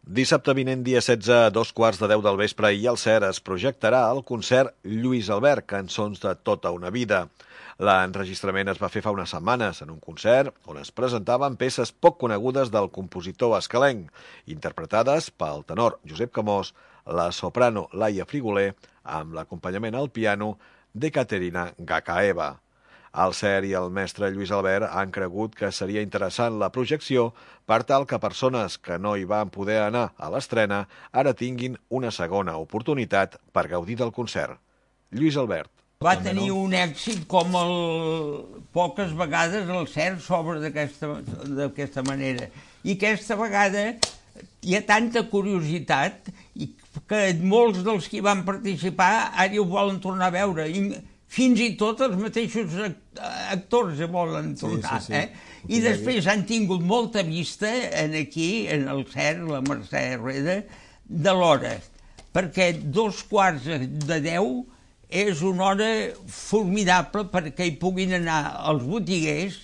Dissabte vinent, dia 16, a 2:15 del vespre, i al CER es projectarà el concert Lluís Albert, cançons de tota una vida. L'enregistrament es va fer fa unes setmanes en un concert on es presentaven peces poc conegudes del compositor escalenc, interpretades pel tenor Josep Camós, la soprano Laia Frigoler, amb l'acompanyament al piano d'Ekaterina Gakaeva. El CER i el mestre Lluís Albert han cregut que seria interessant la projecció per tal que persones que no hi van poder anar a l'estrena ara tinguin una segona oportunitat per gaudir del concert. Lluís Albert. Va tenir un èxit com poques vegades el CER s'obre d'aquesta manera. I aquesta vegada hi ha tanta curiositat que molts dels que hi van participar ara ho volen tornar a veure. Fins i tot els mateixos actors volen tornar. I després han tingut molta vista aquí, en el CER, la Mercè Rueda, de l'hora, perquè 2:15 és una hora formidable perquè hi puguin anar els botiguers.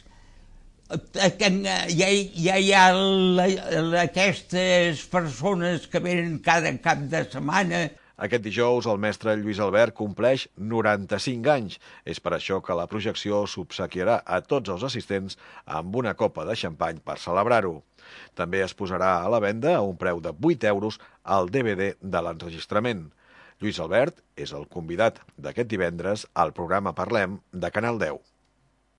Ja hi ha aquestes persones que venen cada cap de setmana. Aquest dijous el mestre Lluís Albert compleix 95 anys. És per això que la projecció s'obsequiarà a tots els assistents amb una copa de xampany per celebrar-ho. També es posarà a la venda a un preu de 8 euros el DVD de l'enregistrament. Lluís Albert és el convidat d'aquest divendres al programa Parlem de Canal 10.